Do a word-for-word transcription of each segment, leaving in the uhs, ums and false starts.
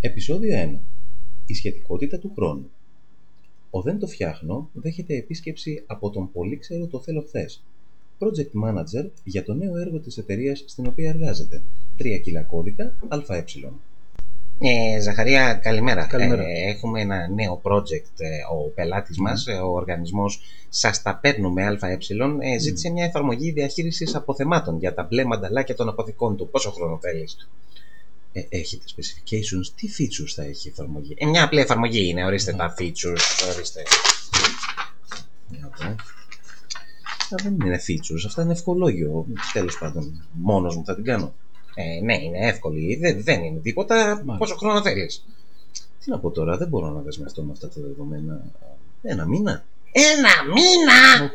Επεισόδιο ένα. Η σχετικότητα του χρόνου. Ο Δεν το φτιάχνω δέχεται επίσκεψη από τον Πολύξερο το θέλω χθες, project manager για το νέο έργο της εταιρείας στην οποία εργάζεται. Τρία κιλά κώδικα ΑΕ. Ε, Ζαχαρία, καλημέρα. Καλημέρα. Ε, έχουμε ένα νέο project. Ε, ο πελάτης mm. μας, ε, ο οργανισμός Σας τα παίρνουμε ΑΕ, ε, ζήτησε mm. μια εφαρμογή διαχείρισης αποθεμάτων για τα μπλε μανταλάκια των αποθηκών του. Πόσο χρόνο θέλεις? Ε, έχετε specifications, τι features θα έχει η εφαρμογή? Ε, μια απλή εφαρμογή είναι, ορίστε mm. τα features, ορίστε. Αυτά δεν είναι features, αυτά είναι ευχολόγιο. Τέλος πάντων, μόνος μου θα την κάνω. Ε, ναι, είναι εύκολη, δεν, δεν είναι τίποτα. Μάλιστα. Πόσο χρόνο θέλεις? Τι να πω τώρα, δεν μπορώ να δεσμευτώ με αυτά τα δεδομένα. Ένα μήνα. Ένα μήνα!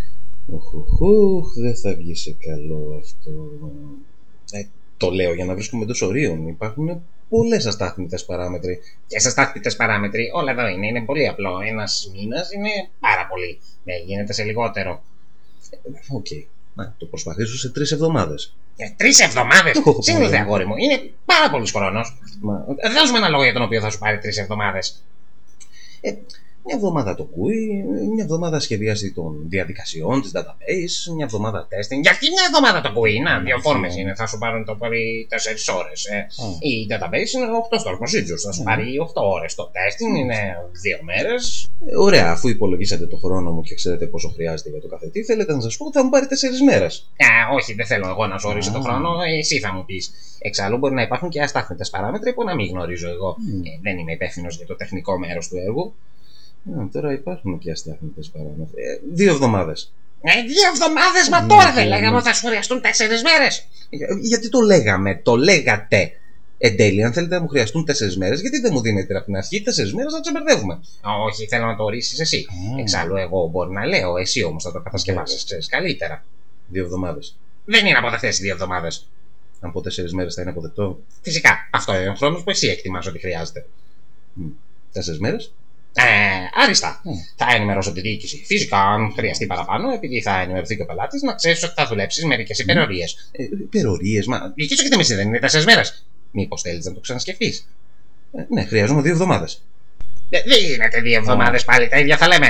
Οχ, δεν θα βγει σε καλό αυτό. Ε, το λέω για να βρίσκουμε εντός ορίων. Υπάρχουν πολλές αστάθμητες παράμετροι. Και αστάθμητες παράμετροι, όλα εδώ είναι. Είναι πολύ απλό. Ένας μήνας είναι πάρα πολύ. Δεν γίνεται σε λιγότερο. Οκ. Okay. Να το προσπαθήσω σε τρεις εβδομάδες. Για τρεις εβδομάδες! Σύνδεθε, αγόρι μου. Είναι πάρα πολύς χρόνος. Μα... Δώσουμε ένα λόγο για τον οποίο θα σου πάρει τρεις εβδομάδες. Ε, μια εβδομάδα το κούι, μια εβδομάδα σχεδίαση των διαδικασιών της database, μια εβδομάδα testing. Γιατί μια εβδομάδα το κούι? Να, δύο φόρμες είναι. Θα σου πάρουν το πολύ τέσσερις ώρες. Ε. Oh. Η database είναι οκτώ store procedures. Θα σου oh. πάρει οκτώ ώρες. Το testing είναι δύο μέρες. Ε, ωραία, αφού υπολογίσατε το χρόνο μου και ξέρετε πόσο χρειάζεται για το κάθε τι, θέλετε να σας πω ότι θα μου πάρει τέσσερις μέρες. Α, όχι, δεν θέλω εγώ να σου ορίσω oh. το χρόνο. Εσύ θα μου πεις. Εξάλλου, μπορεί να υπάρχουν και αστάθμητες παράμετροι που να μην γνωρίζω εγώ. Mm. Ε, δεν είμαι υπεύθυνος για το τεχνικό μέρος του έργου. Α, τώρα υπάρχουν και αστάθμητες παράμετροι. Ε, δύο εβδομάδες. Ε, δύο εβδομάδες, μα τώρα δεν λέγαμε ότι θα σου χρειαστούν τέσσερις μέρες. Για, γιατί το λέγαμε, το λέγατε. Εν τέλει, αν θέλετε να μου χρειαστούν τέσσερις μέρες, γιατί δεν μου δίνετε από την αρχή τέσσερις μέρες να τσεμπερδεύουμε? Όχι, θέλω να το ορίσεις εσύ. Mm. Εξάλλου, εγώ μπορεί να λέω, εσύ όμως θα το κατασκευάσεις, ξέρεις καλύτερα. Δύο εβδομάδες. Δεν είναι αποδεκτές οι δύο εβδομάδες. Αν πω τέσσερις μέρες θα είναι αποδεκτό? Φυσικά. Αυτό είναι ο χρόνος που εσύ εκτιμάς ότι χρειάζεται. Mm. Τέσσερις μέρες. Ε, άριστα. Mm. Θα ενημερώσω τη διοίκηση. Φυσικά, αν χρειαστεί παραπάνω, επειδή θα ενημερωθεί και ο πελάτης, να ξέρεις ότι θα δουλέψεις μερικές υπερορίες. Ε, υπερορίες, μα. Η διοίκηση και τη δεν είναι τέσσερις μέρες. Μήπως θέλεις να το ξανασκεφτείς? Ε, ναι, χρειάζομαι δύο εβδομάδες. Ε, δεν γίνεται δύο εβδομάδες πάλι, τα ίδια θα λέμε.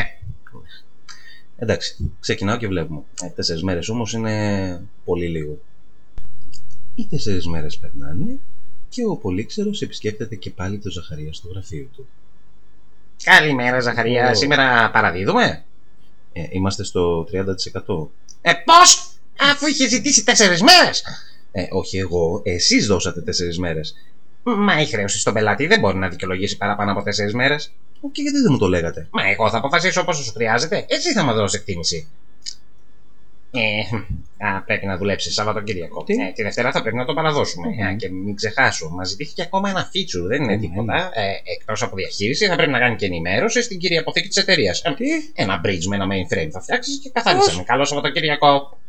Εντάξει, ξεκινάω και βλέπουμε. Ε, τέσσερις μέρες όμως είναι πολύ λίγο. Οι τέσσερις μέρες περνάνε και ο Πολύξερος επισκέπτεται και πάλι το Ζαχαρία στο γραφείο του. Καλημέρα, Ζαχαρία. Oh. Σήμερα παραδίδουμε. Ε, είμαστε στο τριάντα τοις εκατό. Ε, πώς? Αφού είχε ζητήσει τέσσερις μέρες. Ε, όχι εγώ. Εσείς δώσατε τέσσερις μέρες. Μα η χρέωση στον πελάτη δεν μπορεί να δικαιολογήσει παραπάνω από τέσσερις μέρες. Και γιατί δεν μου το λέγατε? Μα εγώ θα αποφασίσω πόσο σου χρειάζεται. Εσύ θα μου δώσεις εκτίμηση. Ε, α, πρέπει να δουλέψει Σαββατοκύριακο. Ε, τη Δευτέρα θα πρέπει να το παραδώσουμε. Mm-hmm. Ε, και μην ξεχάσω, μας ζητήθηκε ακόμα ένα feature, δεν είναι mm-hmm. τίποτα. Ε, εκτός από διαχείριση, θα πρέπει να κάνει και ενημέρωση στην κυρία αποθήκη της εταιρείας. Ε, ένα bridge με ένα mainframe θα φτιάξεις και καθαρίσαμε. Καλό Σαββατοκύριακο.